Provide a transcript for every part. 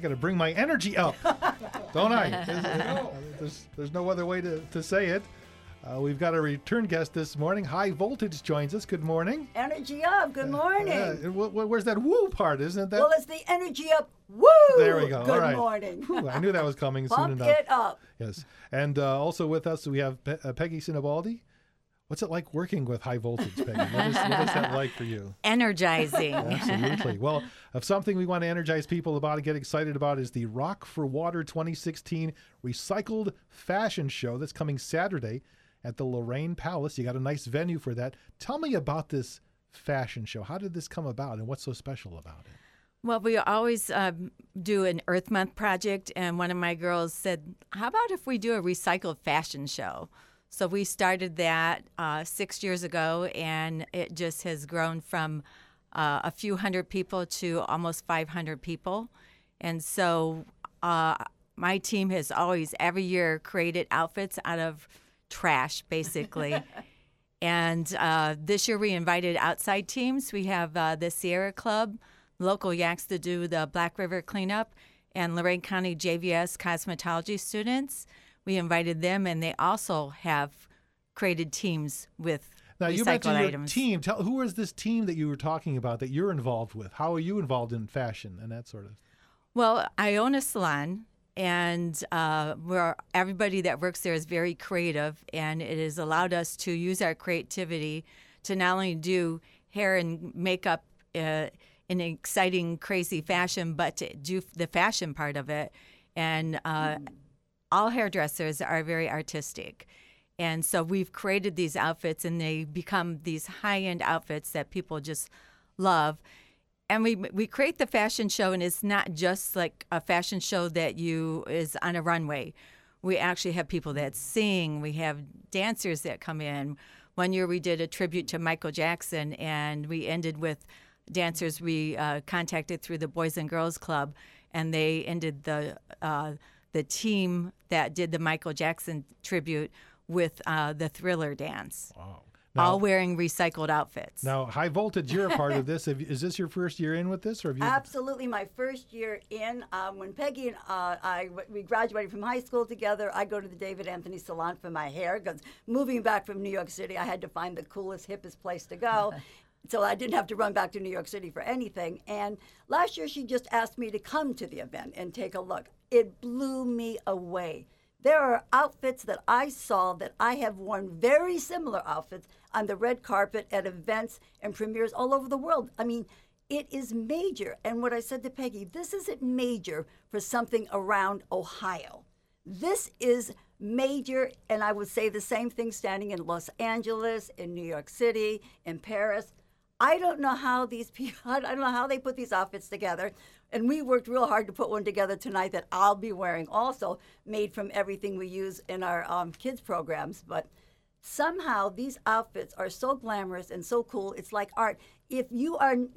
got to bring my energy up, don't I? There's no other way to say it. We've got a return guest this morning. High Voltage joins us. Good morning. Energy up. Good morning. Where's that woo part? Isn't that? Well, it's the energy up. Woo! There we go. Good All right. morning. Whew, I knew that was coming soon Pump enough. it up. Yes. And also with us, we have Peggy Sinibaldi. What's it like working with High Voltage, Peggy? What is that like for you? Energizing. Absolutely. Well, if something we want to energize people about and get excited about is the Rock for Water 2016 Recycled Fashion Show that's coming Saturday at the Lorraine Palace. You got a nice venue for that. Tell me about this fashion show. How did this come about and what's so special about it? Well, we always do an Earth Month project, and one of my girls said, how about if we do a recycled fashion show? So we started that 6 years ago, and it just has grown from a few hundred people to almost 500 people. And so my team has always, every year, created outfits out of trash, basically. And this year we invited outside teams. We have the Sierra Club, local Yaks to do the Black River cleanup, and Lorain County JVS cosmetology students. We invited them, and they also have created teams with now, you recycled mentioned items. Your team. Who is this team that you were talking about that you're involved with? How are you involved in fashion and that sort of? Well, I own a salon, and where everybody that works there is very creative, and it has allowed us to use our creativity to not only do hair and makeup in exciting, crazy fashion, but to do the fashion part of it. And all hairdressers are very artistic. And so we've created these outfits, and they become these high-end outfits that people just love. And we create the fashion show, and it's not just like a fashion show that is on a runway. We actually have people that sing. We have dancers that come in. One year we did a tribute to Michael Jackson, and we ended with dancers we contacted through the Boys and Girls Club, and they ended the team that did the Michael Jackson tribute with the Thriller dance. Wow. Now, all wearing recycled outfits. Now, High Voltage, you're a part of this. Is this your first year in with this? Or have you... Absolutely, my first year in. When Peggy and we graduated from high school together, I go to the David Anthony Salon for my hair, because moving back from New York City, I had to find the coolest, hippest place to go. So I didn't have to run back to New York City for anything. And last year, she just asked me to come to the event and take a look. It blew me away. There are outfits that I saw that I have worn, very similar outfits, on the red carpet at events and premieres all over the world. I mean, it is major. And what I said to Peggy, this isn't major for something around Ohio. This is major, and I would say the same thing standing in Los Angeles, in New York City, in Paris. I don't know how these people, I don't know how they put these outfits together. And we worked real hard to put one together tonight that I'll be wearing also, made from everything we use in our kids programs. But somehow these outfits are so glamorous and so cool. It's like art. If you're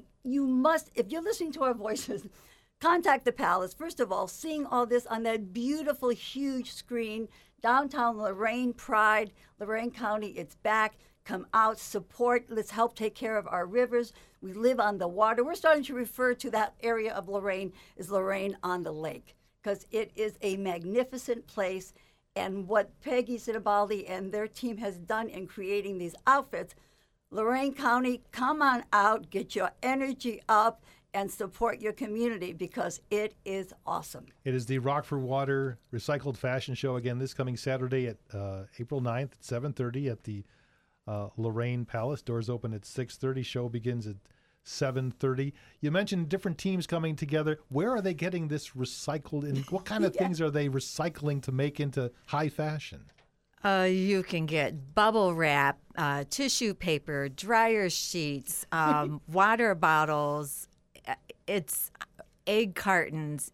listening to our voices, contact the Palace. First of all, seeing all this on that beautiful, huge screen, downtown Lorain Pride, Lorain County, it's back. Come out, support, let's help take care of our rivers. We live on the water. We're starting to refer to that area of Lorain as Lorain on the Lake, because it is a magnificent place. And what Peggy Sinibaldi and their team has done in creating these outfits, Lorain County, come on out, get your energy up, and support your community, because it is awesome. It is the Rock for Water Recycled Fashion Show, again, this coming Saturday at April 9th at 7:30 at the Lorraine Palace. Doors open at 6:30. Show begins at 7:30. You mentioned different teams coming together. Where are they getting this recycled, and what kind of things are they recycling to make into high fashion? You can get bubble wrap, tissue paper, dryer sheets, water bottles. It's egg cartons,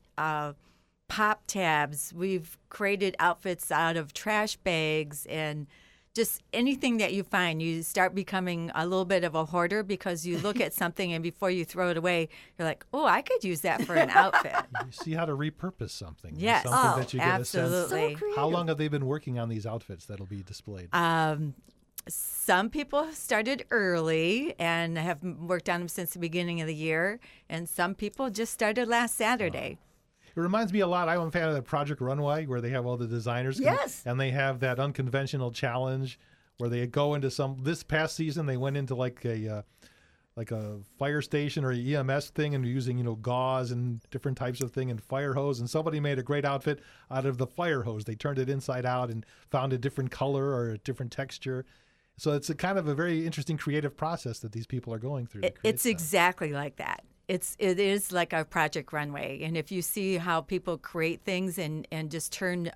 pop tabs. We've created outfits out of trash bags, and just anything that you find. You start becoming a little bit of a hoarder, because you look at something and before you throw it away, you're like, oh, I could use that for an outfit. You see how to repurpose something. Yes. Something that you get absolutely. a sense. How long have they been working on these outfits that'll be displayed? Some people started early and have worked on them since the beginning of the year, and some people just started last Saturday. It reminds me a lot. I'm a fan of the Project Runway, where they have all the designers. Yes. And they have that unconventional challenge where they go into this past season, they went into like a fire station or EMS thing and using, gauze and different types of thing and fire hose. And somebody made a great outfit out of the fire hose. They turned it inside out and found a different color or a different texture. So it's a kind of a very interesting creative process that these people are going through. It's exactly like that. It is like a Project Runway. And if you see how people create things and just turn,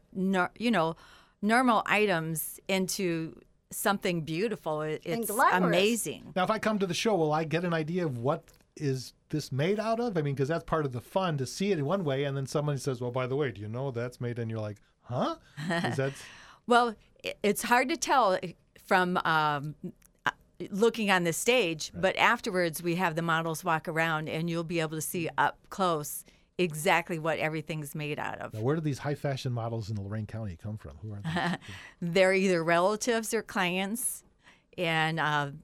normal items into something beautiful, it's amazing. Now, if I come to the show, will I get an idea of what is this made out of? I mean, because that's part of the fun to see it in one way, and then somebody says, well, by the way, do you know that's made? And you're like, huh? Is that... Well, it's hard to tell from looking on the stage, right. But afterwards we have the models walk around, and you'll be able to see up close exactly what everything's made out of. Now, where do these high fashion models in Lorain County come from? Who are they? They're either relatives or clients, and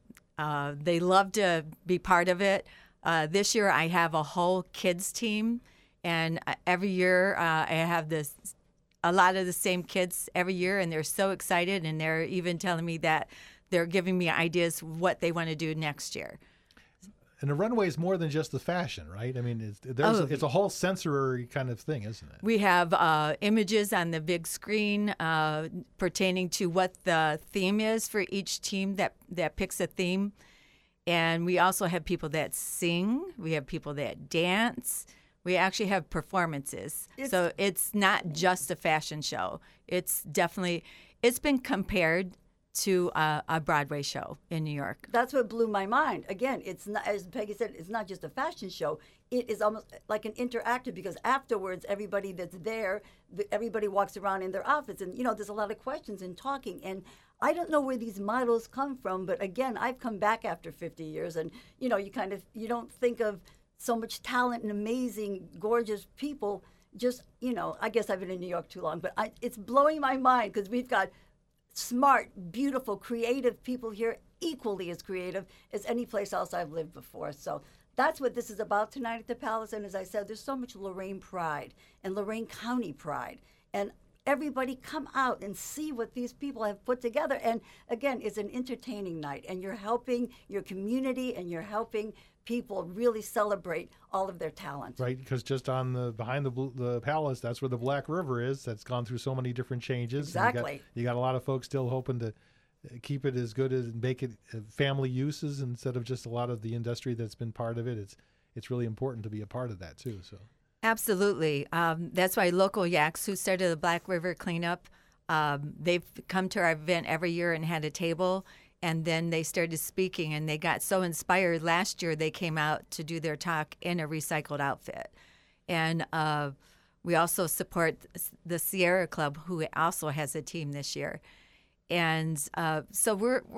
they love to be part of it. This year I have a whole kids team, and every year I have a lot of the same kids every year, and they're so excited, and they're even telling me that they're giving me ideas what they want to do next year. And the runway is more than just the fashion, right? I mean, it's a whole sensory kind of thing, isn't it? We have images on the big screen pertaining to what the theme is for each team that picks a theme. And we also have people that sing. We have people that dance. We actually have performances. So it's not just a fashion show. It's been compared to a Broadway show in New York. That's what blew my mind. Again, it's not, as Peggy said, it's not just a fashion show. It is almost like an interactive, because afterwards, everybody that's there, everybody walks around in their outfits, and there's a lot of questions and talking. And I don't know where these models come from, but again, I've come back after 50 years, and you don't think of so much talent and amazing, gorgeous people. Just I guess I've been in New York too long, but it's blowing my mind, because we've got smart, beautiful, creative people here, equally as creative as any place else I've lived before. So that's what this is about tonight at the Palace. And as I said, there's so much Lorain pride and Lorain County pride. And everybody come out and see what these people have put together. And again, it's an entertaining night, and you're helping your community, and you're helping people really celebrate all of their talent. Right, because just behind the palace, that's where the Black River is. That's gone through so many different changes. Exactly. You got a lot of folks still hoping to keep it as good as make it family uses instead of just a lot of the industry that's been part of it. It's really important to be a part of that too. So. Absolutely. That's why local Yaks, who started the Black River cleanup, they've come to our event every year and had a table. And then they started speaking, and they got so inspired. Last year, they came out to do their talk in a recycled outfit. And we also support the Sierra Club, who also has a team this year. And so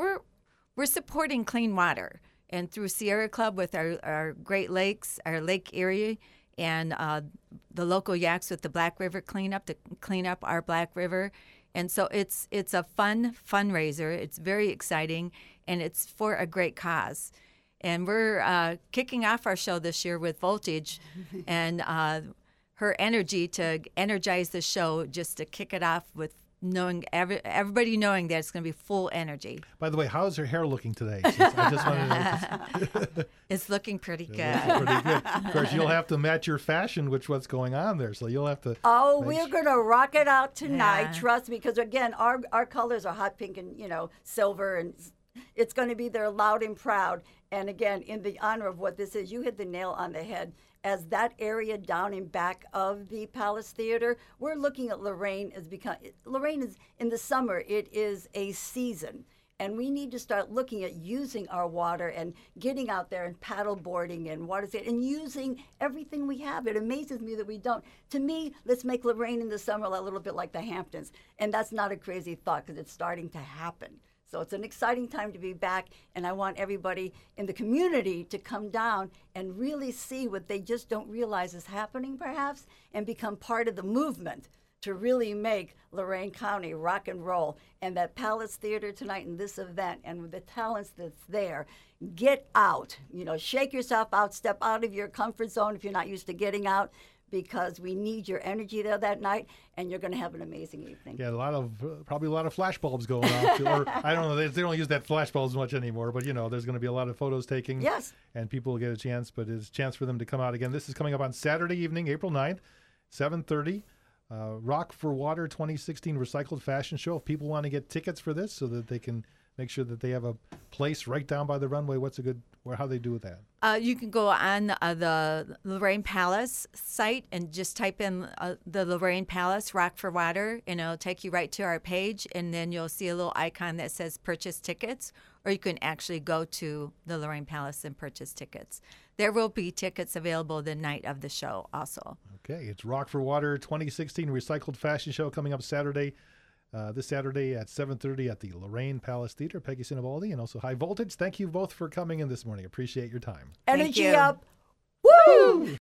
we're supporting clean water. And through Sierra Club with our Great Lakes, our Lake Erie, and the local Yaks with the Black River cleanup to clean up our Black River. And so it's a fun fundraiser. It's very exciting, and it's for a great cause. And we're kicking off our show this year with Voltage, and her energy to energize the show, just to kick it off with everybody knowing that it's going to be full energy. By the way, how's her hair looking today? I just wanted to know. It's looking pretty good. Pretty good. Of course, you'll have to match your fashion with what's going on there, so you'll have to. Oh, we're going to rock it out tonight. Yeah. Trust me, because again, our colors are hot pink and silver, and it's going to be there loud and proud. And again, in the honor of what this is, you hit the nail on the head. As that area down in back of the Palace Theater, we're looking at Lorain Lorain is, in the summer, it is a season. And we need to start looking at using our water and getting out there and paddle boarding and and using everything we have. It amazes me that we don't. To me, let's make Lorain in the summer a little bit like the Hamptons. And that's not a crazy thought, because it's starting to happen. So it's an exciting time to be back, and I want everybody in the community to come down and really see what they just don't realize is happening, perhaps, and become part of the movement to really make Lorain County rock and roll. And that Palace Theater tonight in this event, and with the talents that's there, get out, shake yourself out, step out of your comfort zone if you're not used to getting out. because we need your energy there that night, and you're going to have an amazing evening. Yeah, probably a lot of flash bulbs going off. Or I don't know, they don't use that flash bulbs much anymore, but there's going to be a lot of photos taking. Yes. And people will get a chance, but it's a chance for them to come out again. This is coming up on Saturday evening, April 9th, 7:30. Rock for Water 2016 Recycled Fashion Show. If people want to get tickets for this so that they can make sure that they have a place right down by the runway, how they do that? You can go on the Lorraine Palace site and just type in the Lorraine Palace Rock for Water, and it'll take you right to our page, and then you'll see a little icon that says purchase tickets, or you can actually go to the Lorraine Palace and purchase tickets. There will be tickets available the night of the show also. Okay, it's Rock for Water 2016 Recycled Fashion Show coming up Saturday. This Saturday at 7:30 at the Lorraine Palace Theater. Peggy Sinibaldi and also High Voltage. Thank you both for coming in this morning. Appreciate your time. Energy you. up. Woo!